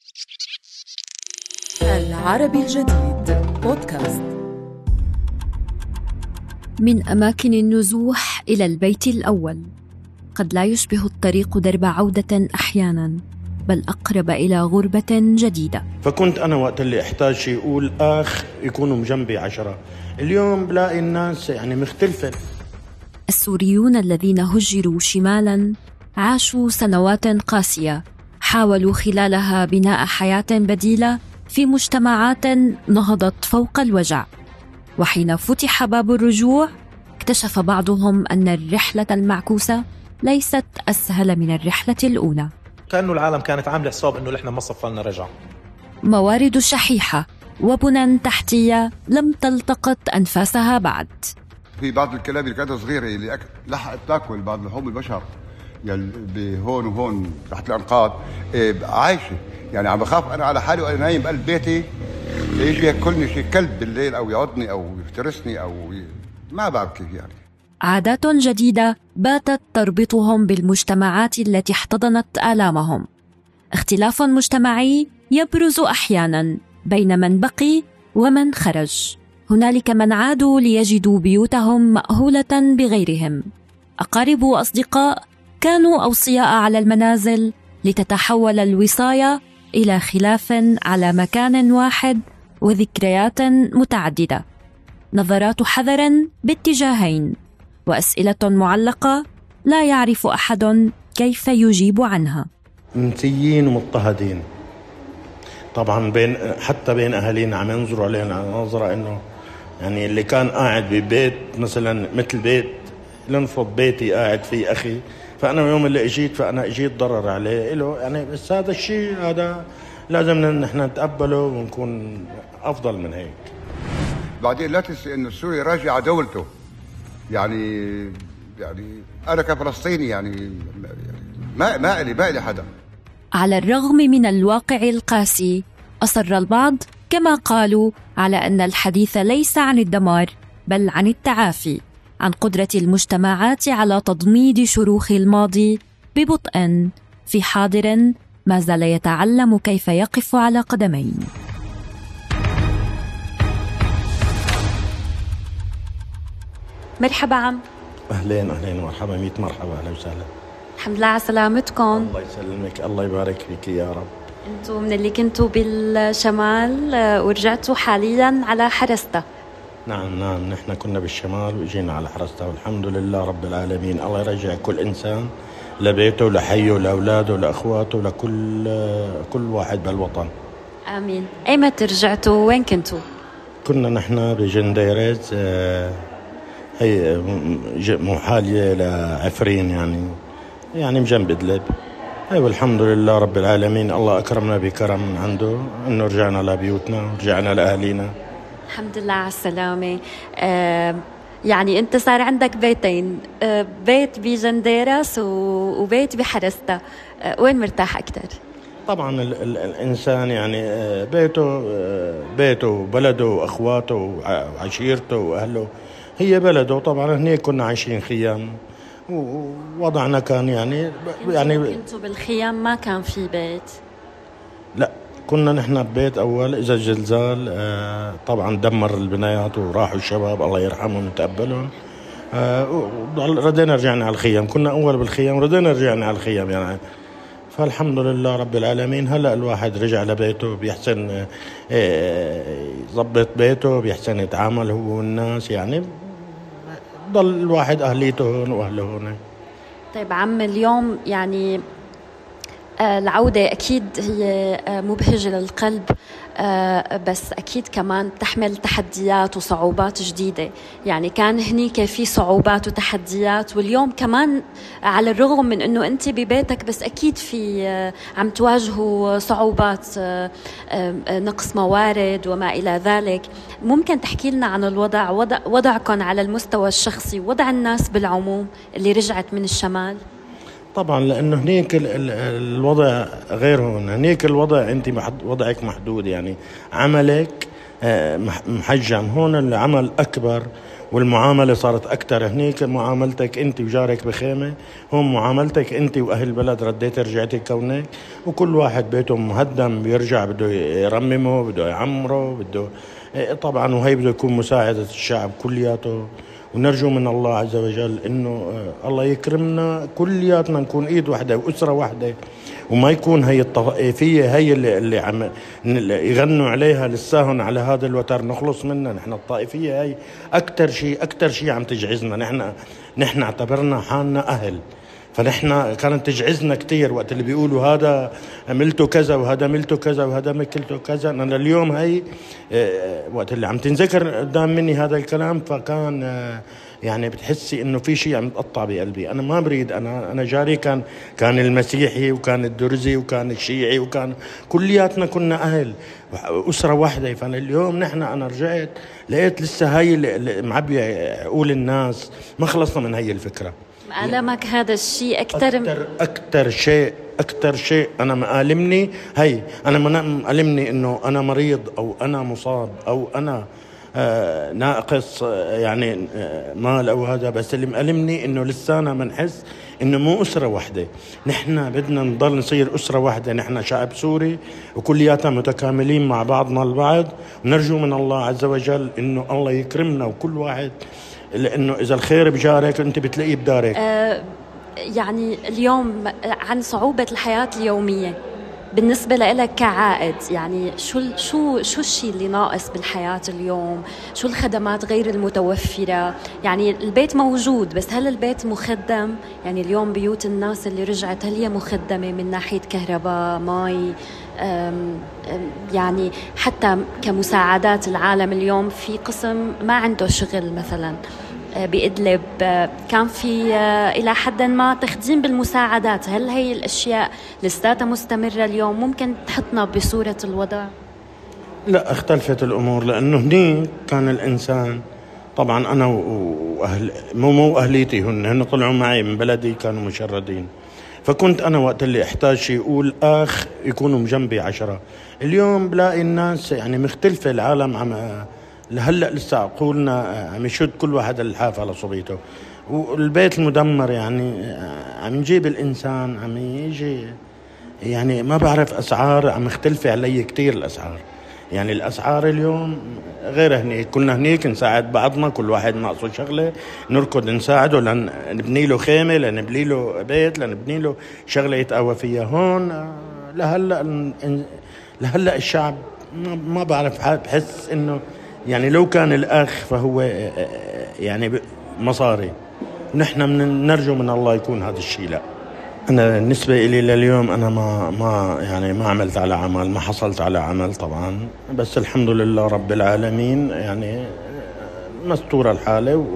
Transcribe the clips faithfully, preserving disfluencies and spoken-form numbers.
العربي الجديد بودكاست. من أماكن النزوح إلى البيت الأول، قد لا يشبه الطريق درب عودة أحيانا، بل أقرب إلى غربة جديدة. فكنت أنا وقت اللي احتاج شيء يقول آخ يكونوا جنبي عشرة. اليوم بلاقي الناس يعني مختلفة. السوريون الذين هجروا شمالا عاشوا سنوات قاسية، حاولوا خلالها بناء حياة بديلة في مجتمعات نهضت فوق الوجع. وحين فتح باب الرجوع، اكتشف بعضهم أن الرحلة المعكوسة ليست أسهل من الرحلة الأولى. كأنه العالم كانت عاملة حساب أنه إحنا ما صفلنا رجع. موارد شحيحة وبنى تحتية لم تلتقط أنفاسها بعد. في بعض الكلاب اللي كانت صغيرة اللي أك... لحقت تاكل بعض لحوم البشر يعني بهون وهون تحت الأنقاض إيه عايشة. يعني عم بخاف أنا على حالي وأنا نايم بقلب بيتي يجي ياكلني شي كلب بالليل أو يعضني أو يفترسني أو ي... ما بعرف كيف يعني. عادات جديدة باتت تربطهم بالمجتمعات التي احتضنت آلامهم. اختلاف مجتمعي يبرز أحيانا بين من بقي ومن خرج. هنالك من عادوا ليجدوا بيوتهم مأهولة بغيرهم. أقارب وأصدقاء كانوا أوصياء على المنازل، لتتحول الوصاية إلى خلاف على مكان واحد وذكريات متعددة. نظرات حذر باتجاهين، وأسئلة معلقة لا يعرف أحد كيف يجيب عنها. منسيين ومضطهدين طبعا، بين حتى بين أهالينا عم ينظروا علينا نظرة إنه يعني اللي كان قاعد ببيت مثلا مثل بيت لنفرض بيتي قاعد فيه أخي، فأنا يوم اللي اجيت فأنا اجيت ضرر عليه له يعني. بس هذا الشيء هذا لازم نحن نتقبله ونكون أفضل من هيك. بعدين لا تنسي إنه سوريا راجع دولته. يعني يعني أنا كفلسطيني يعني ما ما إلي ما إلي حدا. على الرغم من الواقع القاسي، أصر البعض كما قالوا على أن الحديث ليس عن الدمار بل عن التعافي، عن قدرة المجتمعات على تضميد شروخ الماضي ببطء في حاضر ما زال يتعلم كيف يقف على قدمين. مرحبا عم. أهلين أهلين مرحبا ميت مرحبا أهلا وسهلا. الحمد لله على سلامتكم. الله يسلمك الله يبارك فيك يا رب. انتوا من اللي كنتوا بالشمال ورجعتوا حاليا على حرستا. نعم نعم نحن كنا بالشمال وجينا على حرستا والحمد لله رب العالمين. الله يرجع كل إنسان لبيته لحيه لأولاده لأخواته لكل كل واحد بالوطن. آمين. أيمتى رجعتوا؟ وين كنتوا؟ كنا نحن بجنديرز هي محالية لعفرين يعني يعني بجنب إدلب. أيوة الحمد لله رب العالمين. الله أكرمنا بكرم من عنده إنه رجعنا لبيوتنا ورجعنا لأهلينا. الحمد لله على السلامة. آه يعني أنت صار عندك بيتين، آه بيت بجنديرس وبيت بحرستا، آه وين مرتاح أكتر؟ طبعا ال ال الإنسان يعني بيته بيته وبلده وأخواته وعشيرته وأهله هي بلده. طبعا هناك كنا عايشين خيام ووضعنا كان يعني يعني كنتوا بالخيام ما كان في بيت؟ لا كنا نحن ببيت أول. إذا الزلزال آه طبعا دمر البنايات وراحوا الشباب الله يرحمهم وتقبلهم. آه ردينا رجعنا على الخيام. كنا أول بالخيام ردينا رجعنا على الخيام يعني. فالحمد لله رب العالمين. هلأ الواحد رجع لبيته بيحسن يضبط بيته بيحسن يتعامل هو والناس يعني. ضل الواحد أهليته هون وأهله هون. طيب عم اليوم يعني العودة أكيد هي مبهجة للقلب، بس أكيد كمان تحمل تحديات وصعوبات جديدة. يعني كان هنيك في صعوبات وتحديات، واليوم كمان على الرغم من أنه أنت ببيتك بس أكيد في عم تواجهوا صعوبات، نقص موارد وما إلى ذلك. ممكن تحكي لنا عن الوضع وضع وضعكم على المستوى الشخصي، وضع الناس بالعموم اللي رجعت من الشمال؟ طبعا لأنه هناك الوضع غير هون. هناك الوضع أنت وضعك محدود يعني عملك محجم. هون العمل أكبر والمعاملة صارت أكتر. هنيك معاملتك أنت وجارك بخيمة، هون معاملتك أنت وأهل البلد رديت رجعتي كونك، وكل واحد بيته مهدم بيرجع بده يرممه، بده يعمره، بده طبعا، وهي بده يكون مساعدة الشعب كلياته. ونرجو من الله عز وجل إنه الله يكرمنا كلياتنا نكون إيد واحدة وأسرة واحدة، وما يكون هي الطائفية هي اللي, اللي عم يغنوا عليها لساهن على هذا الوتر نخلص منها. نحن الطائفية هي أكتر شيء أكتر شيء عم تجعزنا. نحن نحن اعتبرنا حالنا أهل، فنحن كانت تجعزنا كتير وقت اللي بيقولوا هذا عملته كذا وهذا عملته كذا وهذا مكلته كذا. أنا اليوم هي وقت اللي عم تنذكر قدام مني هذا الكلام، فكان يعني بتحسي إنه في شيء عم يتقطع بقلبي. أنا ما بريد، أنا أنا جاري كان كان المسيحي وكان الدرزي وكان الشيعي وكان كلياتنا كنا أهل أسرة واحدة. فأنا اليوم نحن أنا رجعت لقيت لسه هاي معبية عقول الناس، ما خلصنا من هاي الفكرة. مألمك هذا الشيء أكتر أكتر, أكتر شيء أكتر شيء أنا مألمني هي أنا مألمني إنه أنا مريض أو أنا مصاب أو أنا آه ناقص آه يعني آه مال أو هذا، بس اللي مألمني إنه لسانا منحس إنه مو أسرة واحدة. نحن بدنا نضل نصير أسرة واحدة، نحن شعب سوري وكلياتنا متكاملين مع بعضنا البعض، ونرجو من الله عز وجل إنه الله يكرمنا وكل واحد، لأنه إذا الخير بجارك أنت بتلاقيه بدارك. آه يعني اليوم عن صعوبة الحياة اليومية بالنسبة لك كعائد، يعني شو شو شو الشيء اللي ناقص بالحياة اليوم؟ شو الخدمات غير المتوفرة؟ يعني البيت موجود بس هل البيت مخدم؟ يعني اليوم بيوت الناس اللي رجعت هل هي مخدمة من ناحية كهرباء، ماء؟ يعني حتى كمساعدات العالم اليوم في قسم ما عنده شغل مثلا بإدلب، كان في إلى حد ما تخديم بالمساعدات. هل هي الأشياء لساتها مستمرة اليوم؟ ممكن تحطنا بصورة الوضع؟ لا، اختلفت الأمور، لأنه هني كان الإنسان طبعا أنا وأهل مو مو أهليتي هن هن طلعوا معي من بلدي كانوا مشردين، فكنت أنا وقت اللي أحتاج شيء يقول آخ يكونوا جنبي عشرة. اليوم بلاقي الناس يعني مختلفة، العالم عم لهلأ لسه عقولنا عم يشد كل واحد الحاف على صبيته، والبيت المدمر يعني عم يجيب الإنسان عم يجي يعني ما بعرف أسعار عم مختلفة علي كتير الأسعار. يعني الأسعار اليوم غير هنيك، كنا هنيك نساعد بعضنا، كل واحد ناقصه شغلة نركض نساعده لنبني له خيمة، لنبني له بيت، لنبني له شغلة يتقوى فيها. هون لهلأ لهلأ الشعب ما بعرف، بحس إنه يعني لو كان الأخ فهو يعني مصاري، نحن من نرجو من الله يكون هذا الشيء. لا، أنا بالنسبة إلي لليوم أنا ما ما يعني ما عملت على عمل، ما حصلت على عمل طبعا، بس الحمد لله رب العالمين يعني مستورة الحالة.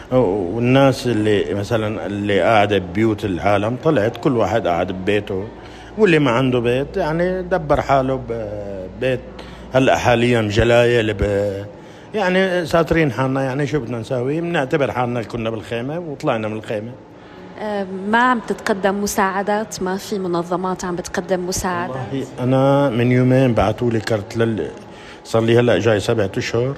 والناس اللي مثلا اللي قاعدة ببيوت العالم طلعت كل واحد قاعد ببيته، واللي ما عنده بيت يعني دبر حاله ببيت. هلأ حاليا جلاية يعني ساترين حالنا، يعني شو بدنا نسوي؟ بنعتبر حالنا كنا بالخيمة وطلعنا من الخيمة. ما عم تتقدم مساعدات؟ ما في منظمات عم بتقدم مساعدات؟ أنا من يومين بعثوا لي كرت لل... صار لي هلأ جاي سبعة أشهر،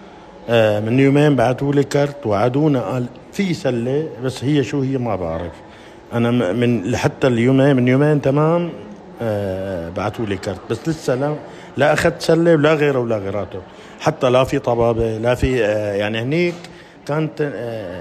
من يومين بعثوا لي كرت وعدونا قال في سلة، بس هي شو هي ما بعرف. أنا من حتى اليومين من يومين تمام بعثوا لي كرت، بس لسه لا لا أخذت سلة ولا غيره ولا غيراته، حتى لا في طبابة لا في يعني هنيك كانت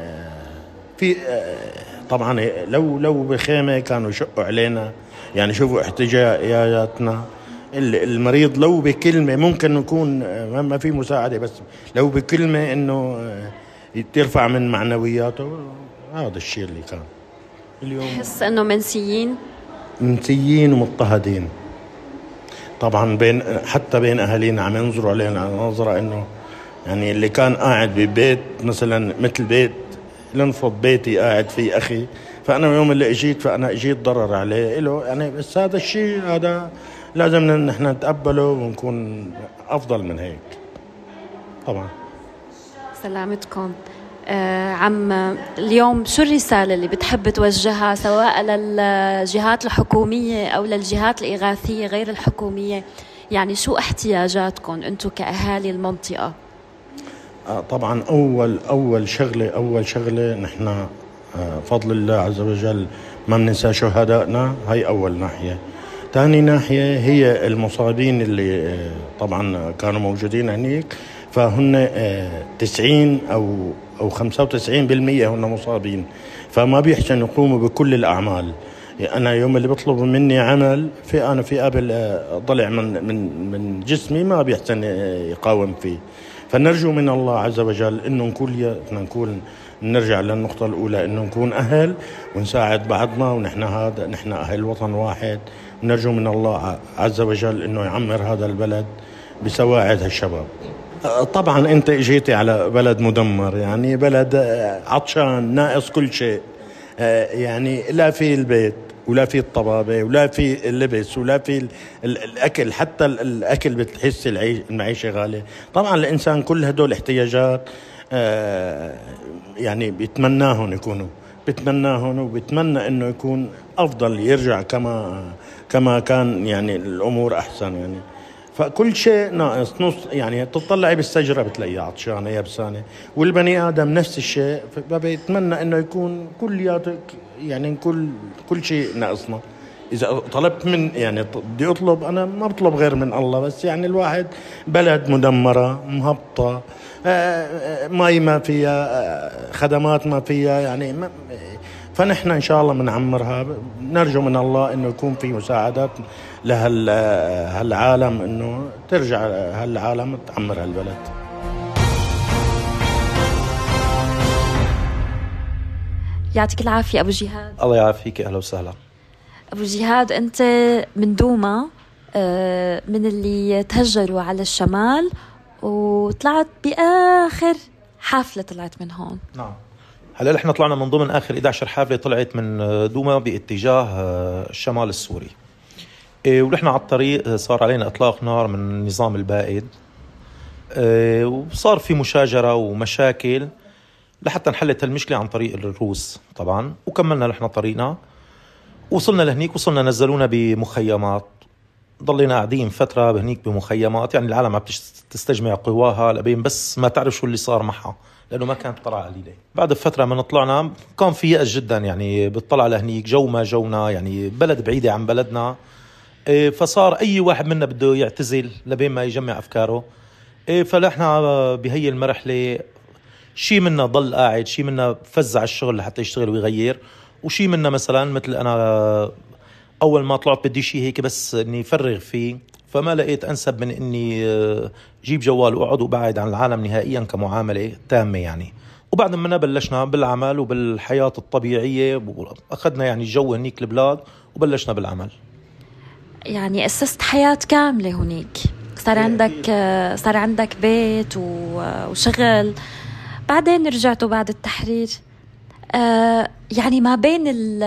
في طبعا لو لو بخيمة كانوا يشقوا علينا، يعني شوفوا احتجاجاتنا. المريض لو بكلمة ممكن نكون ما في مساعدة، بس لو بكلمة إنه ترفع من معنوياته. هذا الشيء اللي كان اليوم. تحس إنه منسيين منسيين ومضطهدين طبعا، بين حتى بين أهالينا عم ينظروا علينا نظرة إنه يعني اللي كان قاعد ببيت مثلا مثل بيت لنفرض بيتي قاعد فيه أخي، فأنا يوم اللي اجيت فأنا اجيت ضرر عليه له يعني. بس هذا الشيء هذا لازم نحن نتقبله ونكون أفضل من هيك طبعا. سلامتكم. آه عم اليوم شو الرسالة اللي بتحب توجهها سواء للجهات الحكومية أو للجهات الإغاثية غير الحكومية؟ يعني شو احتياجاتكم أنتم كأهالي المنطقة؟ طبعا أول أول شغلة أول شغلة نحن فضل الله عز وجل ما بننسى شهدائنا، هاي أول ناحية. ثاني ناحية هي المصابين اللي طبعا كانوا موجودين هنيك، فهن تسعين أو أو خمسة وتسعين بالمية هن مصابين، فما بيحسن يقوموا بكل الأعمال. أنا يوم اللي بيطلبوا مني عمل في أنا في قبل ضلع من من من جسمي ما بيحسن يقاوم فيه. فنرجو من الله عز وجل إنه نكون نكون نرجع للنقطة الأولى، إنه نكون أهل ونساعد بعضنا، ونحن هذا نحن أهل وطن واحد. نرجو من الله عز وجل إنه يعمر هذا البلد بسواعد هالشباب. طبعا أنت اجيتي على بلد مدمر، يعني بلد عطشان ناقص كل شيء، يعني لا في البيت ولا في الطبابة ولا في اللبس ولا في الأكل، حتى الأكل بتحس المعيشة غالية. طبعا الإنسان كل هدول احتياجات يعني بيتمناهم يكونوا بيتمناهم وبيتمنى إنه يكون أفضل، يرجع كما كما كان، يعني الأمور أحسن يعني. فكل شيء ناقص نص، يعني تطلعي بالشجرة بتلاقيها عطشانة يابسانة، والبني آدم نفس الشيء، فبيتمنى إنه يكون كلياتك يعني كل كل شيء ناقصنا. إذا طلبت من يعني بدي أطلب، أنا ما بطلب غير من الله، بس يعني الواحد بلد مدمرة مهبطة، ماي ما فيها، خدمات ما فيها، يعني ما فنحن إن شاء الله بنعمرها. نرجو من الله إنه يكون في مساعدات لهالعالم، إنه ترجع هالعالم تعمر هالبلد. يعطيك العافية أبو جهاد. الله يعافيك، أهلا وسهلا. أبو جهاد، أنت من دوما، من اللي تهجروا على الشمال وطلعت بآخر حافلة طلعت من هون. نعم، هلا احنا طلعنا من ضمن آخر إحدى عشرة حافلة طلعت من دوما باتجاه الشمال السوري، ونحن على الطريق صار علينا إطلاق نار من النظام البائد، وصار في مشاجرة ومشاكل لحتى نحلت المشكلة عن طريق الروس طبعا. وكملنا نحن طريقنا، وصلنا لهنيك، وصلنا نزلونا بمخيمات، ضلينا قاعدين فترة بهنيك بمخيمات. يعني العالم عم تستجمع قواها لبين بس ما تعرف شو اللي صار معها، لأنه ما كانت طلعة قليلة. بعد فترة من طلعنا كان في يأس جدا، يعني بتطلع لهنيك جو ما جونا، يعني بلد بعيدة عن بلدنا، فصار أي واحد منا بده يعتزل لبين ما يجمع أفكاره. فلحنا بهي المرحلة شي منا ضل قاعد، شي منا فزع الشغل لحتى يشتغل ويغير، وشي منا مثلا مثل أنا أول ما طلعت بدي شي هيك بس إني فرغ فيه، فما لقيت أنسب من إني جيب جوال وأقعد وبعد عن العالم نهائيا كمعاملة تامة يعني. وبعد ما بلشنا بالعمل وبالحياة الطبيعية، أخذنا يعني الجو هنيك البلاد وبلشنا بالعمل. يعني أسست حياة كاملة هنيك، صار عندك صار عندك بيت وشغل. بعدين رجعتوا بعد التحرير، آه يعني ما بين ال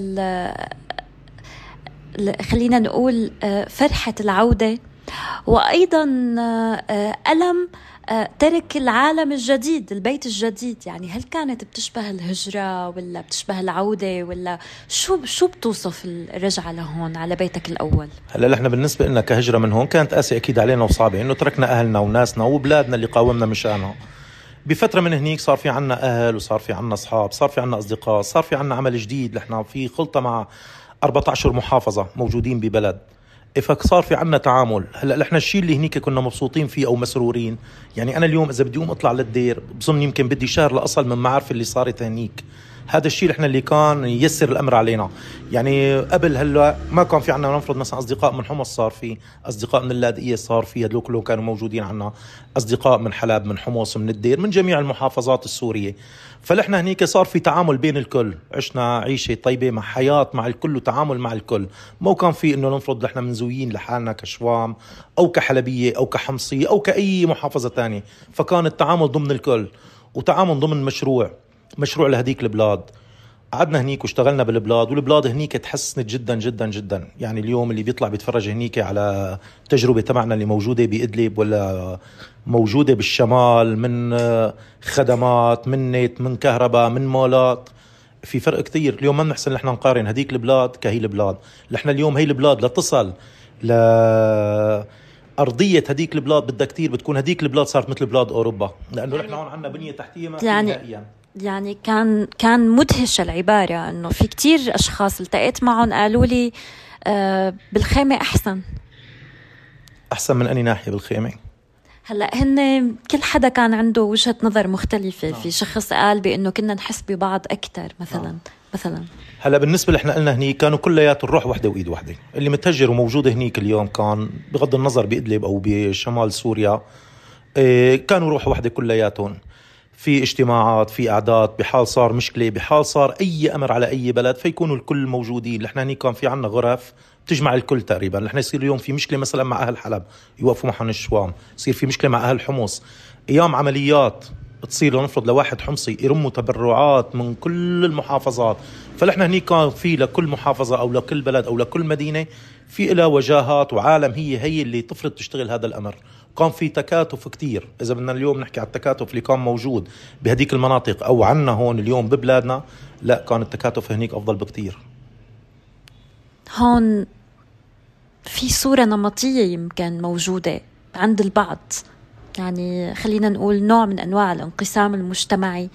ال خلينا نقول فرحة العودة وأيضا ألم ترك العالم الجديد، البيت الجديد. يعني هل كانت بتشبه الهجرة ولا بتشبه العودة، ولا شو شو بتوصف الرجعة لهون على بيتك الأول؟ هلا احنا بالنسبة لنا كهجرة من هون كانت قاسية أكيد علينا وصعبة، إنه تركنا أهلنا وناسنا وبلادنا اللي قاومنا مشانها. بفترة من هنيك صار في عنا أهل، وصار في عنا أصحاب، صار في عنا أصدقاء، صار في عنا عمل جديد. نحن في خلطة مع أربعة عشر محافظة موجودين ببلد، فصار في عنا تعامل. هلا احنا الشيء اللي هنيك كنا مبسوطين فيه او مسرورين، يعني انا اليوم اذا بدي اقوم اطلع للدير بظن يمكن بدي شهر لاصل من معارف اللي صارت هنيك. هذا الشيء احنا اللي كان ييسر الامر علينا. يعني قبل هلا ما كان في عنا نفرض مثلا اصدقاء من حمص، صار في اصدقاء من اللاذقيه، صار في هدول كلهم كانوا موجودين عنا، اصدقاء من حلب، من حمص، من الدير، من جميع المحافظات السوريه. فلحنا هنيك صار في تعامل بين الكل، عشنا عيشه طيبه مع حياه مع الكل وتعامل مع الكل. مو كان في انه نفرض نحن منزويين لحالنا كشوام او كحلبيه او كحمصيه او كاي محافظه تانية. فكان التعامل ضمن الكل، وتعامل ضمن مشروع مشروع لهديك البلاد. قعدنا هنيك واشتغلنا بالبلاد، والبلاد هنيك تحسنت جدا جدا جدا. يعني اليوم اللي بيطلع بيتفرج هنيك على تجربة تبعنا اللي موجودة بإدلب ولا موجودة بالشمال، من خدمات، من نت، من كهرباء، من مولات، في فرق كتير. اليوم ما بنحسن نحن نقارن هديك البلاد كهي البلاد. نحن اليوم هي البلاد لتصل ل أرضية هديك البلاد بدها كتير، بتكون هديك البلاد صارت مثل بلاد أوروبا، لأنه نحن هون عندنا بنية تحتية ما يعني نهائيا. يعني كان كان مدهش العبارة، إنه في كتير أشخاص التقيت معهم قالوا لي آه بالخيمة أحسن. أحسن من أي ناحية بالخيمة؟ هلا هن كل حدا كان عنده وجهة نظر مختلفة. في شخص قال بأنه كنا نحس ببعض أكتر مثلا. مثلا هلا بالنسبة لإحنا قلنا هني كانوا كليات الروح وحدة وإيد وحدة. اللي متهجر وموجود هنيك اليوم كان بغض النظر بإدلب أو بشمال سوريا كانوا روح وحدة كلياتهم. في اجتماعات، في أعداد، بحال صار مشكلة، بحال صار أي أمر على أي بلد فيكونوا الكل موجودين. نحن هني كان في عنا غرف تجمع الكل تقريبا. نحن يصير اليوم في مشكلة مثلا مع أهل حلب يوقفوا معهم الشوام، يصير في مشكلة مع أهل حمص، أيام عمليات تصير لنفرض لواحد حمصي يرموا تبرعات من كل المحافظات. فنحن هني كان في لكل محافظة أو لكل بلد أو لكل مدينة في إلى وجاهات وعالم هي هي اللي تفرض تشتغل هذا الأمر. كان في تكاتف كتير. إذا بدنا اليوم نحكي على التكاتف اللي كان موجود بهديك المناطق أو عنا هون اليوم ببلادنا، لا كان التكاتف هنيك أفضل بكتير. هون في صورة نمطية يمكن موجودة عند البعض، يعني خلينا نقول نوع من أنواع الانقسام المجتمعي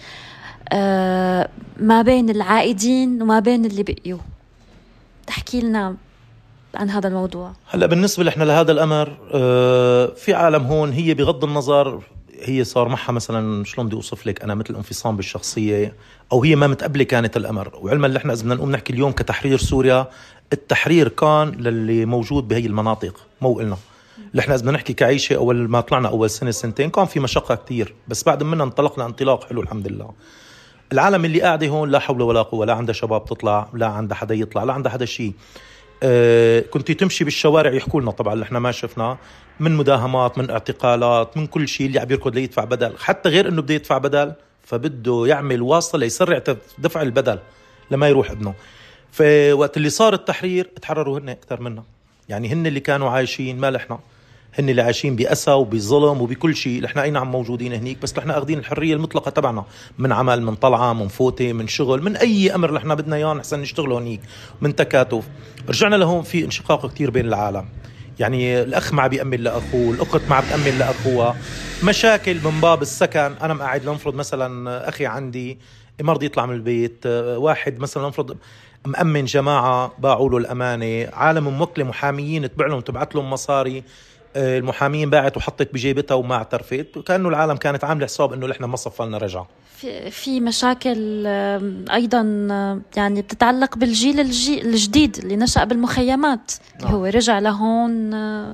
آه ما بين العائدين وما بين اللي بقيوا. تحكي لنا عن هذا الموضوع. هلأ بالنسبة لإحنا لهذا الأمر آه في عالم هون هي بغض النظر هي صار معها مثلا شلون بدي أوصف لك أنا مثل انفصام بالشخصية أو هي ما متقبلة كانت الأمر. وعلما اللي إحنا إذا بدنا نقوم نحكي اليوم كتحرير سوريا، التحرير كان للي موجود بهي المناطق مو إلنا. اللي إحنا إذا بدنا نحكي كعيشة أول ما طلعنا أول سنة سنتين كان في مشقة كتير، بس بعد منا انطلقنا انطلاق حلو الحمد لله. العالم اللي قاعدة هون لا حول ولا قوة، لا عندها شباب تطلع، لا عندها حدا يطلع، لا عندها حدا شيء. أه كنت تمشي بالشوارع يحكوا لنا طبعا اللي احنا ما شفنا من مداهمات، من اعتقالات، من كل شيء. اللي عم يركض ليدفع بدل، حتى غير انه بده يدفع بدل فبده يعمل واسطة ليسرع دفع البدل لما يروح ابنه. فوقت اللي صار التحرير تحرروا هن اكثر منا، يعني هن اللي كانوا عايشين ما لحنا، هن اللي عايشين بأسى وبظلم وبكل شيء. احنا اي نعم موجودين هنيك بس احنا اخذين الحرية المطلقة تبعنا، من عمل، من طلعة، من فوتة، من شغل، من اي امر اللي احنا بدنا اياه نحسن نشتغله هنيك، من تكاتف. رجعنا لهون في انشقاق كتير بين العالم، يعني الاخ ما بيأمن لاخوه، الاخت ما بتأمن لاخوها، مشاكل من باب السكن. انا قاعد لنفرض مثلا اخي عندي مرض يطلع من البيت، واحد مثلا لنفرض مأمن جماعة باعوا له الامانة، عالم موكله محاميين تبع لهم تبعت لهم مصاري، المحامين باعت وحطت بجيبتها وما اعترفت، كأنه العالم كانت عامله حساب انه احنا ما صفلنا رجعه. في في مشاكل ايضا يعني بتتعلق بالجيل الجديد اللي نشأ بالمخيمات، اللي هو رجع لهون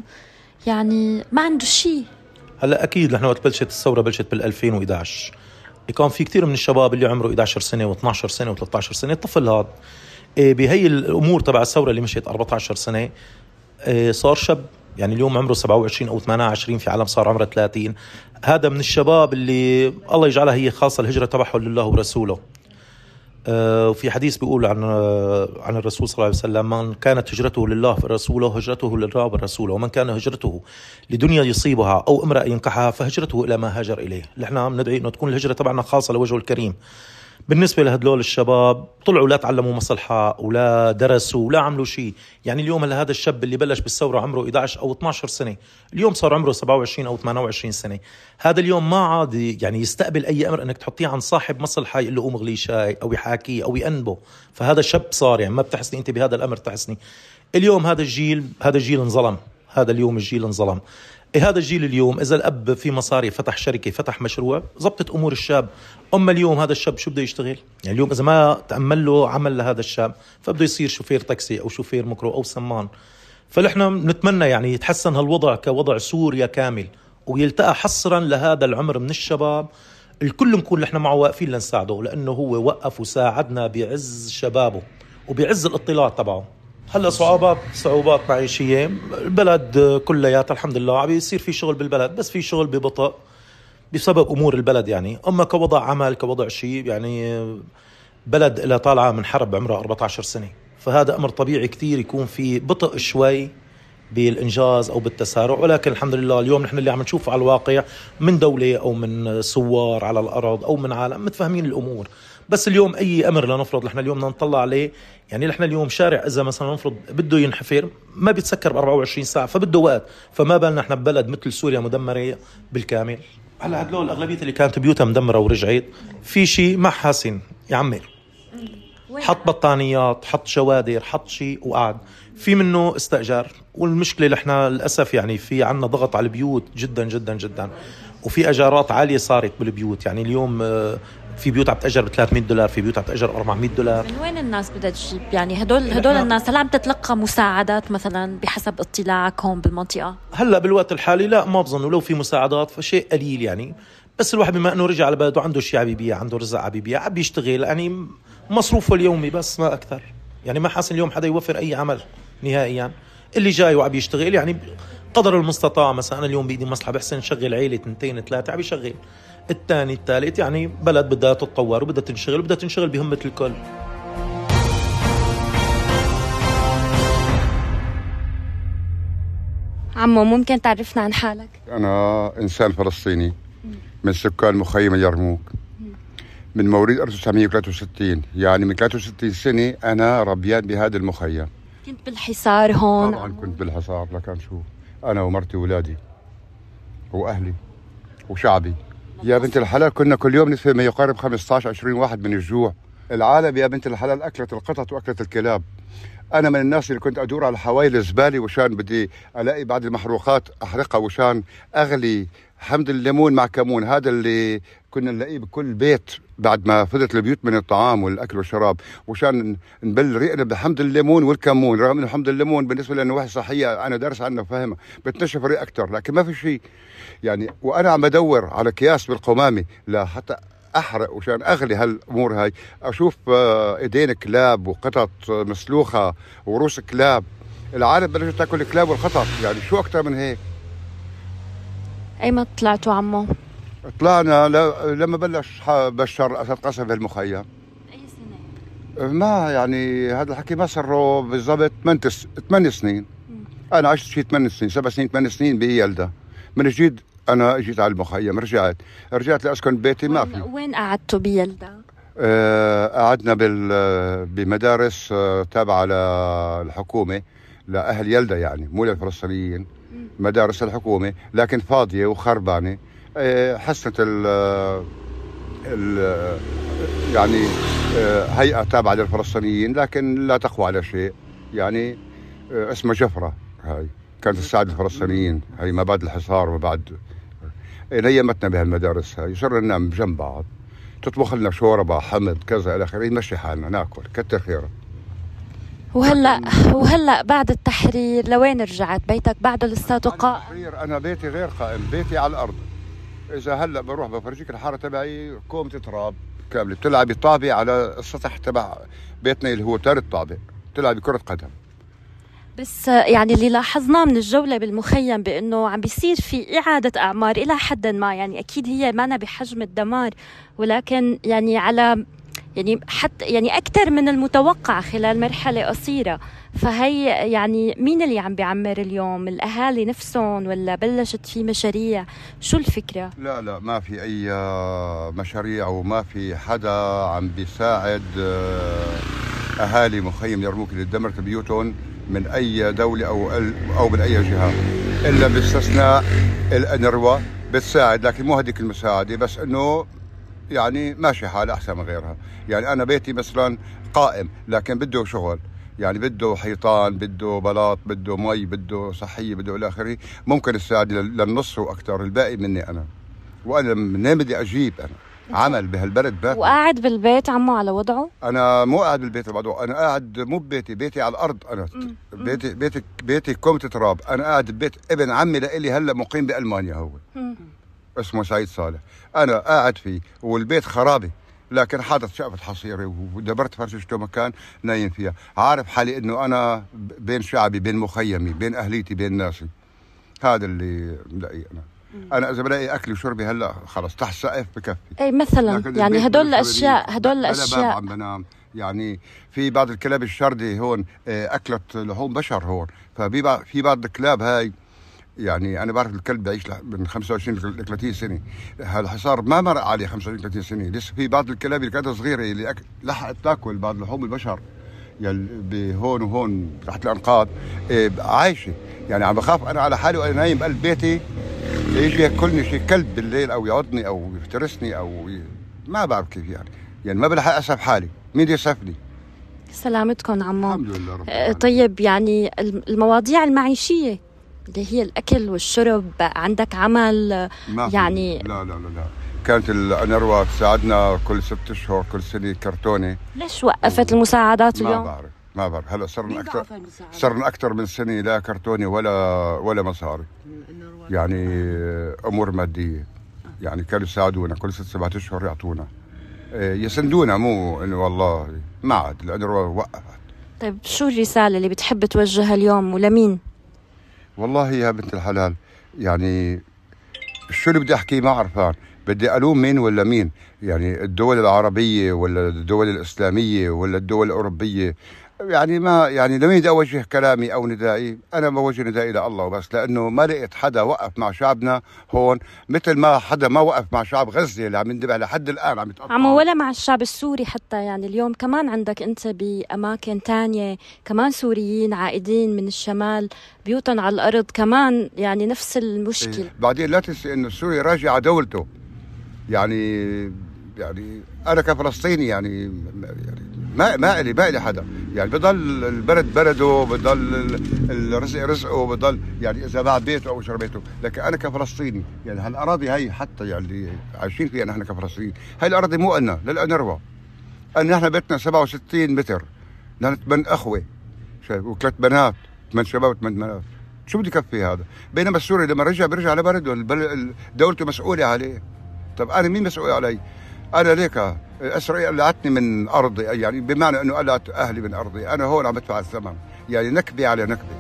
يعني ما عنده شيء. هلا اكيد نحن وقت بلشت الثوره بلشت بال ألفين وإحدى عشر، كان في كتير من الشباب اللي عمره إحدى عشر سنه و12 سنه و13 سنه. الطفل هذا بهي الامور تبع الثوره اللي مشيت أربعة عشر سنه صار شاب، يعني اليوم عمره سبعة وعشرين أو ثمانية وعشرين، في عالم صار عمره ثلاثين. هذا من الشباب اللي الله يجعلها هي خاصة الهجرة تبعه لله ورسوله. آه وفي حديث بيقول عن آه عن الرسول صلى الله عليه وسلم: من كانت هجرته لله ورسوله هجرته لله ورسوله، ومن كان هجرته لدنيا يصيبها أو امرأة ينكحها فهجرته إلى ما هاجر إليه. اللي احنا بندعي إنه تكون الهجرة تبعنا خاصة لوجهه الكريم. بالنسبة لهدول الشباب طلعوا لا تعلموا مصلحة ولا درسوا ولا عملوا شيء. يعني اليوم هلا هذا الشاب اللي بلش بالثورة عمره إحدى عشر أو اثناشر سنة، اليوم صار عمره سبعة وعشرين أو ثمانية وعشرين سنة. هذا اليوم ما عاد يعني يستقبل أي أمر أنك تحطيه عن صاحب مصلحة يقول له قوم اغلي شاي أو يحاكيه أو يأنبه. فهذا شاب صار يعني ما بتحسني أنت بهذا الأمر تحسني. اليوم هذا الجيل هذا الجيل انظلم، هذا اليوم الجيل انظلم. إيه هذا الجيل اليوم إذا الأب في مصاري فتح شركة فتح مشروع زبطت أمور الشاب. أما اليوم هذا الشاب شو بده يشتغل؟ يعني اليوم إذا ما تأمل له عمل لهذا الشاب فبده يصير شوفير تاكسي أو شوفير ميكرو أو سمان. فنحن نتمنى يعني يتحسن هالوضع كوضع سوريا كامل ويلتقى حصرا لهذا العمر من الشباب. الكل نكون نحن معه واقفين لنساعده، لأنه هو وقف وساعدنا بعز شبابه وبعز الاطلاع تبعه. هلا صعوبات صعوبات معيشية، البلد كليات الحمد لله عم يصير في شغل بالبلد، بس في شغل ببطء بسبب أمور البلد. يعني أما كوضع عمل كوضع شيء، يعني بلد إلى طالعة من حرب عمرها أربعة عشر سنة، فهذا أمر طبيعي كتير يكون في بطء شوي بالإنجاز أو بالتسارع. ولكن الحمد لله اليوم نحن اللي عم نشوفه على الواقع من دولة أو من سوار على الأرض أو من عالم متفهمين الأمور. بس اليوم اي امر لنفرض نحن اليوم بدنا نطلع عليه، يعني نحن اليوم شارع اذا مثلا نفرض بده ينحفر ما بيتسكر ب أربعة وعشرين ساعه، فبده وقت، فما بالنا نحن ببلد مثل سوريا مدمره بالكامل. هلا هدول الاغلبيه اللي كانت بيوتها مدمره ورجعت في شيء ما حاسن يعمر، حط بطانيات، حط شوادر، حط شيء وقعد. في منه استئجار، والمشكله اللي احنا للاسف يعني في عنا ضغط على البيوت جدا جدا جدا، وفي اجارات عاليه صارت بالبيوت. يعني اليوم في بيوت عم تأجر ب ثلاثمية دولار، في بيوت عم تأجر أربعمية دولار. من وين الناس بدها تجيب؟ يعني هدول هدول الناس هل عم تتلقى مساعدات مثلا بحسب اطلاعك هون بالمنطقه؟ هلا بالوقت الحالي لا، ما بظن، ولو في مساعدات فشيء قليل يعني. بس الواحد بما انه رجع على بلده عنده شيء عم يبيع، عنده رزق عم يبيع، عم بيشتغل، يعني مصروفه اليومي بس ما اكثر. يعني ما حاسس اليوم حدا يوفر اي عمل نهائيا. اللي جاي وعم يشتغل يعني قدر المستطاع. مثلا انا اليوم بايدي مصلحه بحسن شغل عيله اثنتين ثلاثه عم يشغل، الثاني الثالث، يعني بلد بدها تتطور وبدها تنشغل وبدها تنشغل بهمه الكل. عمو ممكن تعرفنا عن حالك؟ أنا إنسان فلسطيني من سكان مخيم اليرموك، من مواليد ألف وتسعمية وثلاثة وستين، يعني من ثلاثة وستين سنة أنا ربيان بهذا المخيم. كنت بالحصار هون؟ طبعا كنت بالحصار، لكن شو أنا ومرتي وولادي وأهلي وشعبي. يا بنت الحلال كنا كل يوم نسفل ما يقارب خمسة عشر عشرين واحد من الجوع. العالم يا بنت الحلال أكلت القطط وأكلت الكلاب. أنا من الناس اللي كنت أدور على حوايل الزبالة وشان بدي ألاقي بعض المحروقات أحرقها وشان أغلي حمض الليمون مع كمون، هذا اللي كنا نلاقيه بكل بيت بعد ما فضت البيوت من الطعام والأكل والشراب، وشان نبل ريقنا بحمض الليمون والكمون، رغم أنه حمض الليمون بالنسبة للنواحي الصحية أنا دارس عنه وفاهمه بتنشف الريق أكتر، لكن ما في شيء يعني. وأنا عم بدور على أكياس بالقمامة لحتى أحرق وشان أغلي هالأمور هاي، أشوف إيدين كلاب وقطط مسلوخة وروس كلاب. العالم بلشت تاكل الكلاب والقطط، يعني شو أكتر من هيك؟ أيمت طلعتوا عمو؟ طلعنا ل... لما بلش بشار أسد قصف بالمخيم. أي سنة؟ ما يعني هذا الحكي ما صار بالضبط ثمان سنين. أنا عشت شي ثمان سنين، سبع سنين ثمان سنين بيلدا. من جديد أنا جيت على المخيم، رجعت رجعت لأسكن بيتي. ما في. وين قعدتوا بيلدا؟ آه قعدنا بال بمدارس آه تابعة للحكومة لأهل يلدا، يعني مو للفلسطينيين، مدارس الحكومة لكن فاضية وخربانة. آه حسنت ال ال يعني آه هيئة تابعة للفلسطينيين لكن لا تقوى على شيء، يعني آه اسمها جفرة، هاي كانت تساعد الفلسطينيين، هي ما بعد الحصار وبعد نيمتنا بهالمدارس هاي. صرنا ننام بجنب بعض، تطبخ لنا شوربة حمض كذا إلى آخره، يمشي حالنا ناكل كتر خيره. وهلا وهلا بعد التحرير لوين رجعت؟ بيتك بعده لساته قائم؟ التحرير أنا بيتي غير قائم، بيتي على الأرض. إذا هلا بروح بفرجيك الحارة تبعي كومة تراب كاملة بتلعبي طابة على السطح تبع بيتنا اللي هو ثالث طابق، بتلعبي كرة قدم. بس يعني اللي لاحظناه من الجولة بالمخيم بأنه عم بيصير في إعادة أعمار إلى حد ما، يعني أكيد هي مانا بحجم الدمار ولكن يعني على يعني حتى يعني أكثر من المتوقع خلال مرحلة قصيرة. فهي يعني مين اللي عم بيعمر اليوم؟ الأهالي نفسهم ولا بلشت في مشاريع؟ شو الفكرة؟ لا لا ما في أي مشاريع وما في حدا عم بيساعد أهالي مخيم يرموك اللي دمرت بيوتهم من أي دولة أو أو من أي جهة، إلا باستثناء الأنروا بتساعد، لكن مو هذيك المساعدة، بس إنه يعني ماشي حال أحسن من غيرها. يعني أنا بيتي مثلا قائم لكن بده شغل، يعني بده حيطان، بده بلاط، بده مي، بده صحية، بده إلى آخره. ممكن تساعد للنص وأكثر، الباقي مني أنا، وأنا منين بدي أجيب أنا عمل بهالبلد باكل. وقاعد بالبيت عمو على وضعه؟ أنا مو قاعد بالبيت على وضعه، أنا قاعد مو ببيتي، بيتي على الأرض. أنا مم. بيتي بيتي بيتي كومة تراب. أنا قاعد ببيت ابن عمي لإلي هلا مقيم بألمانيا، هو مم. اسمه سعيد صالح، أنا قاعد فيه والبيت خرابي لكن حاطط شقفة حصيرة ودبرت فرشته مكان نايم فيها. عارف حالي إنه أنا بين شعبي، بين مخيمي، بين أهليتي، بين ناسي. هذا اللي ملاقيه أنا. أنا إذا بلاقي أكلي وشربي هلا خلص تحت سقف بكفي. أي مثلا يعني هدول الأشياء هدول الأشياء عم بنام. يعني في بعض الكلاب الشردة هون أكلت لحوم بشر هون، ففي بعض في بعض الكلاب هاي يعني أنا بعرف الكلب بيعيش من خمسة وعشرين ل ثلاثين سنة. هالحصار ما مرق عليه خمسة وعشرين ثلاثين سنة. لسه في بعض الكلاب اللي كانت صغيرة اللي أك... لحقت تاكل بعض لحوم البشر يلي هون وهون تحت الأنقاض إيه عايشة. يعني عم بخاف أنا على حالي وأنا نايم بقلب بيتي يجي ياكلني شي كلب بالليل أو يعضني أو يفترسني أو ي... ما بعرف كيف يعني. يعني ما بلحق أسف حالي. مين يسفني؟ سلامتكم عمو. الحمد لله رب العالمين. طيب يعني المواضيع المعيشية اللي هي الأكل والشرب عندك عمل يعني؟ لا لا لا لا كانت الأنروا تساعدنا كل ست أشهر كل سنة كرتونة. ليش وقفت المساعدات اليوم؟ ما بعرف ما بعرف هلا صرنا أكثر صرنا أكثر من سنة لا كرتونة ولا ولا مصاري. يعني أمور مادية. يعني كانوا يساعدونا كل ست سبعة أشهر يعطونا يسندونا مو إنه والله ما عاد الأنروا وقفت. طيب شو الرسالة اللي بتحب توجهها اليوم ولمين؟ والله يا بنت الحلال يعني شو اللي بدي أحكيه ما عرفان. بدي ألوم مين ولا مين؟ يعني الدول العربية ولا الدول الإسلامية ولا الدول الأوروبية؟ يعني ما يعني لمين بدي أوجه كلامي أو ندائي؟ أنا بوجه ندائي لله وبس. لأنه ما لقيت حدا وقف مع شعبنا هون مثل ما حدا ما وقف مع شعب غزة اللي عم يندبح لحد الآن عم يتقطع. عمو ولا مع الشعب السوري حتى. يعني اليوم كمان عندك أنت بأماكن تانية كمان سوريين عائدين من الشمال بيوتن على الأرض كمان يعني نفس المشكلة. إيه. بعدين لا تنسي إنه سوريا راجع دولته. يعني يعني أنا كفلسطيني يعني يعني ما ما إلي ما إلي حدا. يعني بضل البلد بلده بضل الرزق رزقه بضل يعني إذا باع بيته أو شرى بيته. لكن أنا كفلسطيني يعني هالأراضي هاي حتى يعني اللي عايشين فيها نحن كفلسطينيين هاي الأراضي مو إلنا للأنروا. أن نحن بيتنا سبعة وستين متر. نحن ثمان أخوة شايف وثلاث بنات ثمان شباب وثمان بنات. شو بدي كفي هذا؟ بينما السوري لما رجع برجع لبلده دولته مسؤولة عليه. طب أنا مين مسؤول علي؟ أنا ليك إسرائيل قلعتني من أرضي يعني بمعنى أنه قلعت أهلي من أرضي. أنا هون عم بدفع الثمن يعني نكبة على نكبة.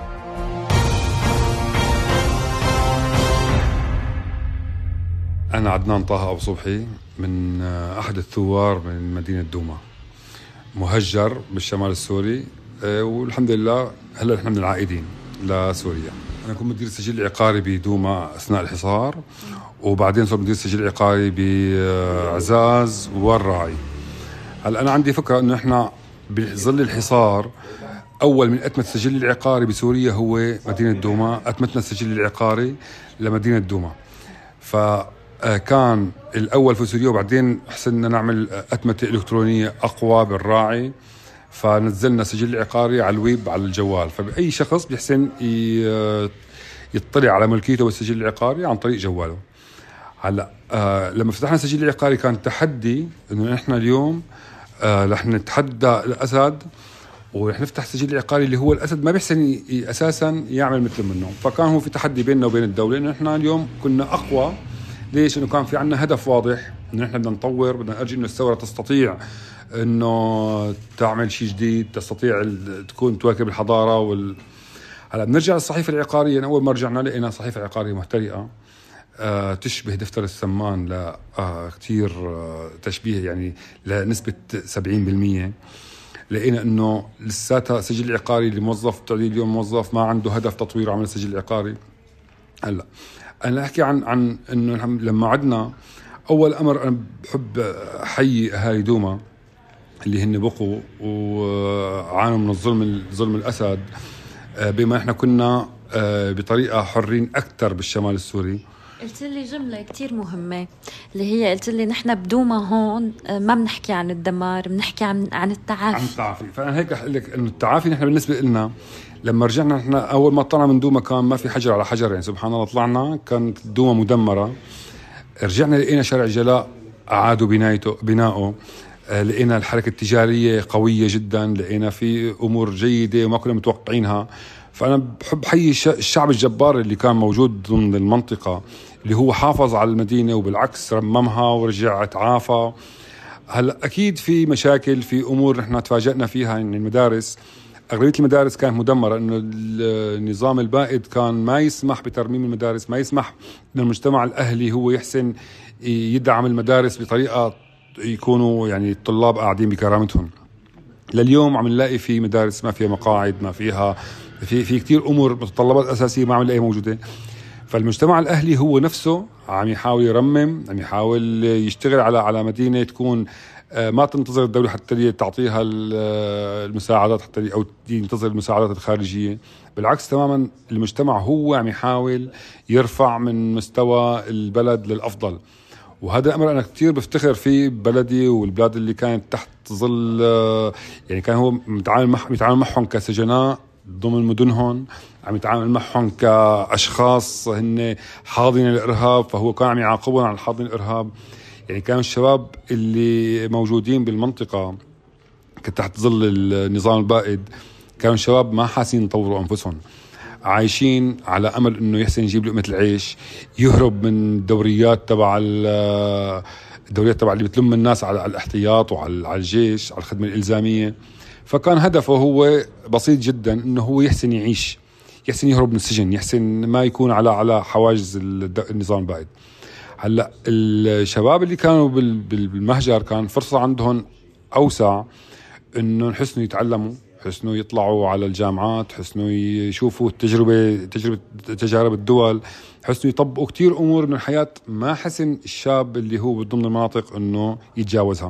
أنا عدنان طه أبو صبحي من أحد الثوار من مدينة دوما مهجر بالشمال السوري والحمد لله هلا نحن من العائدين لسوريا. أنا كنت مدير السجل العقاري بدوما أثناء الحصار وبعدين صرت مدير السجل العقاري بعزاز والراعي. هلا أنا عندي فكرة إنه إحنا بظل الحصار أول من أتمت السجل العقاري بسوريا هو مدينة دوما. أتمتنا السجل العقاري لمدينة دوما فكان الأول في سوريا وبعدين حسنا نعمل أتمتة إلكترونية أقوى بالراعي فنزلنا سجل عقاري على الويب على الجوال. فبأي شخص بيحسن يطلع على ملكيته بالسجل العقاري عن طريق جواله. هلا آه لما فتحنا السجل العقاري كان تحدي انه نحن اليوم آه رح نتحدى الاسد ورح نفتح السجل العقاري اللي هو الاسد ما بيحسن اساسا يعمل مثل منه. فكان هو في تحدي بيننا وبين الدوله انه نحن اليوم كنا اقوى. ليش؟ انه كان في عندنا هدف واضح انه نحن بدنا نطور بدنا نرجي انه الثوره تستطيع انه تعمل شيء جديد تستطيع تكون تواكب الحضاره وال هلا بنرجع للصحيفه العقاريه. اول ما رجعنا لقينا صحيفه عقاريه محترقه آه تشبه دفتر السمان لا آه كتير آه تشبيه يعني لنسبه سبعين بالمية. لقينا انه لساتها سجل عقاري لموظف تعديل اليوم موظف ما عنده هدف تطوير عمل السجل العقاري. هلا انا احكي عن عن انه لما عدنا اول امر انا بحب احيي اهالي دوما اللي هن بقوا وعانوا من الظلم ظلم الاسد بما احنا كنا بطريقه حرين اكثر بالشمال السوري. قلت لي جمله كتير مهمه اللي هي قلت لي نحن بدوما هون ما بنحكي عن الدمار بنحكي عن عن التعافي. عن التعافي. فانا هيك اقول لك انه التعافي نحن بالنسبه لنا لما رجعنا نحن اول ما طلعنا من دوما كان ما في حجر على حجر. يعني سبحان الله طلعنا كانت دوما مدمره. رجعنا لقينا شارع جلاء اعادوا بنايته بنائه. لقينا الحركه التجاريه قويه جدا. لقينا في امور جيده وما كنا متوقعينها. فأنا بحب حي الشعب الجبار اللي كان موجود ضمن المنطقة اللي هو حافظ على المدينة وبالعكس رممها ورجع تعافى. هلا أكيد في مشاكل في أمور نحن تفاجأنا فيها. إن المدارس أغلبية المدارس كانت مدمرة. إنه النظام البائد كان ما يسمح بترميم المدارس ما يسمح إن المجتمع الأهلي هو يحسن يدعم المدارس بطريقة يكونوا يعني الطلاب قاعدين بكرامتهم. لليوم عم نلاقي في مدارس ما فيها مقاعد ما فيها في في كتير امور متطلبات اساسيه ما عم نلاقيها موجوده. فالمجتمع الاهلي هو نفسه عم يحاول يرمم، عم يحاول يشتغل على على مدينه تكون ما تنتظر الدوله حتى تعطيها المساعدات حتى او ينتظر المساعدات الخارجيه. بالعكس تماما، المجتمع هو عم يحاول يرفع من مستوى البلد للافضل. وهذا الامر انا كثير بفتخر فيه ببلدي والبلاد اللي كانت تحت ظل، يعني كان هو متعامل مع يتعامل معهم كسجناء ضمن مدنهم، عم يتعامل معهم كاشخاص هن حاضنين الارهاب، فهو كان عم يعاقبهم على حاضن الارهاب. يعني كانوا الشباب اللي موجودين بالمنطقه تحت ظل النظام البائد كانوا الشباب ما حاسين يطوروا انفسهم، عايشين على امل انه يحسن يجيب لقمه العيش، يهرب من الدوريات تبع الدوريات تبع اللي بتلم الناس على الاحتياط وعلى الجيش على الخدمه الالزاميه. فكان هدفه هو بسيط جدا، انه هو يحسن يعيش، يحسن يهرب من السجن، يحسن ما يكون على على حواجز النظام البائد. هلا الشباب اللي كانوا بالمهجر كان فرصه عندهم اوسع انه حسنوا يتعلموا، حسنوا يطلعوا على الجامعات، حسنوا يشوفوا التجربه تجربه تجارب الدول، حسنوا يطبقوا كتير امور من الحياه ما حسن الشاب اللي هو ضمن المناطق انه يتجاوزها.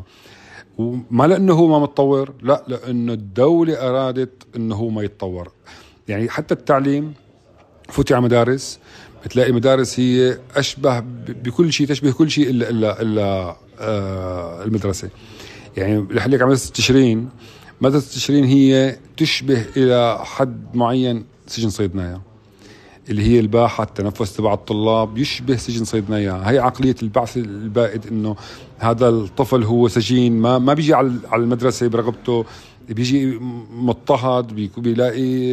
وما لانه هو ما متطور، لا، لانه الدوله ارادت انه هو ما يتطور. يعني حتى التعليم، فوتي على مدارس بتلاقي مدارس هي اشبه بكل شيء، تشبه كل شيء الا الا الا آه المدرسه. يعني رح لك على مدرسه تشرين، مدرسه تشرين هي تشبه الى حد معين سجن صيدنايا، اللي هي الباحه التنفس تبع الطلاب يشبه سجن صيدنايا. هي عقليه البعث البائد، انه هذا الطفل هو سجين، ما ما بيجي على المدرسه برغبته، بيجي مضطهد، بيلاقي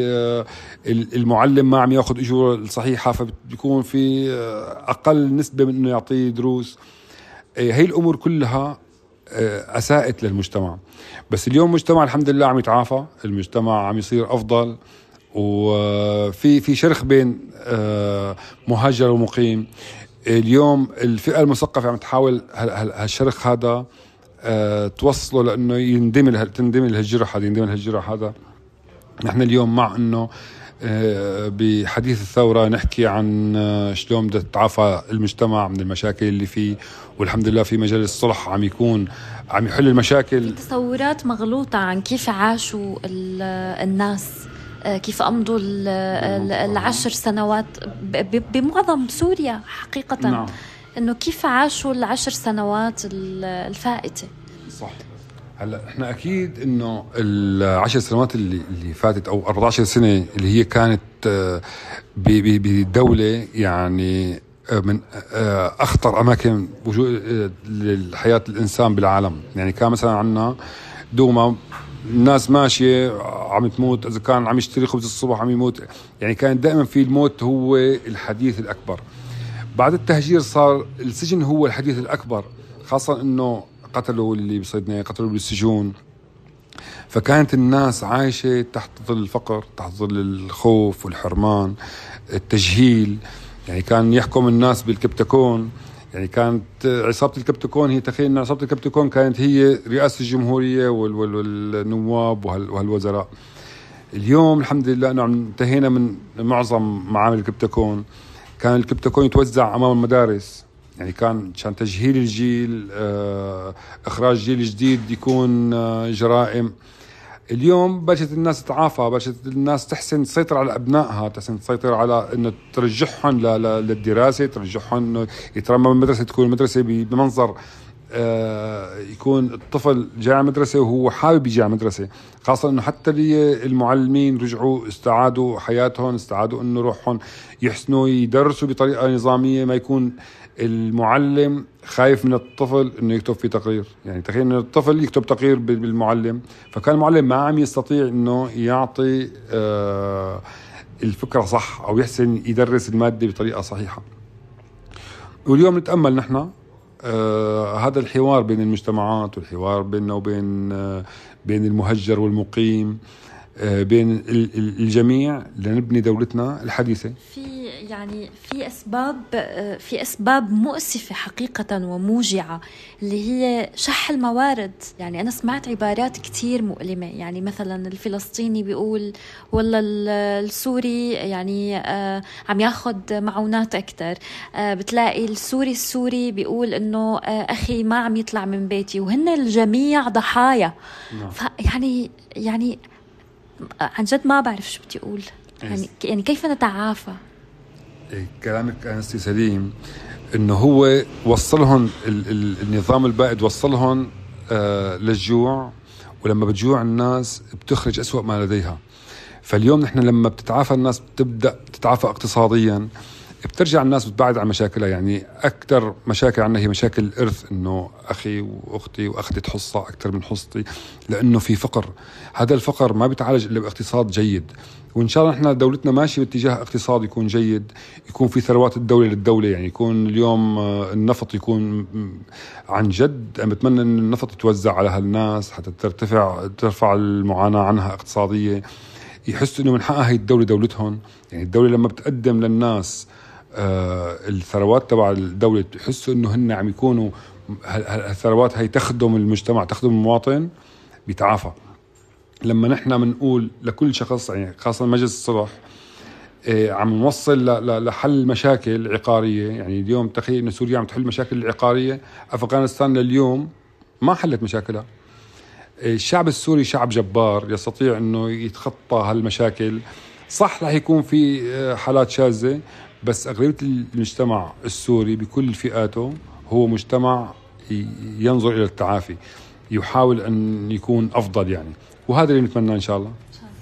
المعلم ما عم ياخذ اجوره الصحيحه، فبيكون في اقل نسبه من انه يعطيه دروس. هي الامور كلها اساءت للمجتمع. بس اليوم المجتمع الحمد لله عم يتعافى، المجتمع عم يصير افضل، وفي في شرخ بين مهاجر ومقيم. اليوم الفئه المثقفه عم تحاول هالشرخ هذا أه توصله لانه يندمج تندمج الهالجرح هذا يندمج الهالجرح هذا. نحن اليوم مع انه أه بحديث الثوره نحكي عن أه شلون بده يتعافى المجتمع من المشاكل اللي فيه، والحمد لله في مجال الصلح عم يكون عم يحل المشاكل. تصورات مغلوطه عن كيف عاشوا الناس، كيف أمضوا العشر سنوات بمعظم سوريا حقيقة. نعم. إنه كيف عاشوا العشر سنوات الفائتة. صح. هلا احنا اكيد انه العشر سنوات اللي اللي فاتت او أربعة عشر سنه اللي هي كانت بدوله يعني من اخطر اماكن وجود للحياه الانسان بالعالم. يعني كان مثلا عندنا دوما الناس ماشيه عم تموت، اذا كان عم يشتري خبز الصبح عم يموت. يعني كان دائما في الموت هو الحديث الاكبر. بعد التهجير صار السجن هو الحديث الاكبر، خاصه انه قتلوا اللي بصيدنايا، قتلوا بالسجون. فكانت الناس عايشه تحت ظل الفقر، تحت ظل الخوف والحرمان، التجهيل. يعني كان يحكم الناس بالكبتكون. يعني كانت عصابة الكبتكون هي، تخيل ان عصابة الكبتكون كانت هي رئاسة الجمهورية والنواب وهالوزراء. اليوم الحمد لله انه انتهينا من معظم معامل الكبتكون. كان الكبتكون يتوزع امام المدارس، يعني كان عشان تجهيل الجيل، اخراج جيل جديد يكون جرائم. اليوم بلشت الناس تتعافى، بلشت الناس تحسن تسيطر على أبنائها، تحسن تسيطر على إنه ترجعهم للدراسة، ترجعهم إنه يترمى بالمدرسة، تكون المدرسة بمنظر آه يكون الطفل جاي على المدرسة وهو حابب يجي على المدرسة. خاصة إنه حتى المعلمين رجعوا استعادوا حياتهم، استعادوا إنه روحهم يحسنوا يدرسوا بطريقة نظامية، ما يكون المعلم خايف من الطفل انه يكتب في تقرير. يعني تخيل انه الطفل يكتب تقرير بالمعلم، فكان المعلم ما عم يستطيع انه يعطي آه الفكرة صح او يحسن يدرس المادة بطريقة صحيحة. واليوم نتأمل نحن آه هذا الحوار بين المجتمعات والحوار بيننا وبين آه بين المهجر والمقيم. بين الجميع لنبني دولتنا الحديثة. في يعني في أسباب في أسباب مؤسفة حقيقة وموجعة اللي هي شح الموارد. يعني أنا سمعت عبارات كتير مؤلمة، يعني مثلا الفلسطيني بيقول والله السوري يعني عم ياخد معونات أكتر، بتلاقي السوري السوري بيقول إنه أخي ما عم يطلع من بيتي، وهن الجميع ضحايا. يعني يعني عن جد ما بعرف شو بدي أقول. يعني يعني كيف نتعافى؟ كلامك أنستي سليم، إنه هو وصلهم النظام البائد وصلهم آه للجوع، ولما بتجوع الناس بتخرج أسوأ ما لديها. فاليوم نحن لما بتتعافى الناس بتبدأ تتعافى اقتصاديا، بترجع الناس بتبعد عن مشاكلها. يعني أكتر مشاكل عنا هي مشاكل الإرث، إنه أخي وأختي وأخذت حصة أكتر من حصتي، لأنه في فقر. هذا الفقر ما بيتعالج إلا باقتصاد جيد، وإن شاء الله إحنا دولتنا ماشي باتجاه اقتصاد يكون جيد، يكون في ثروات الدولة للدولة. يعني يكون اليوم النفط يكون عن جد، أنا بتمنى إن النفط يتوزع على هالناس حتى ترتفع ترفع المعاناة عنها اقتصادية، يحسوا إنه من حقها هي الدولة دولتهم. يعني الدولة لما بتقدم للناس آه الثروات تبع الدولة يحسوا إنه هن عم يكونوا الثروات هي تخدم المجتمع تخدم المواطن، بيتعافى. لما نحن بنقول لكل شخص، يعني خاصة مجلس الصلح آه عم نوصل لحل مشاكل عقارية. يعني اليوم تخيل إن سوريا عم تحل مشاكل العقارية، أفغانستان لليوم ما حلت مشاكلها. آه الشعب السوري شعب جبار يستطيع إنه يتخطى هالمشاكل. صح رح يكون في حالات شاذة، بس أغلبية المجتمع السوري بكل فئاته هو مجتمع ينظر إلى التعافي، يحاول أن يكون أفضل يعني، وهذا اللي نتمناه إن شاء الله.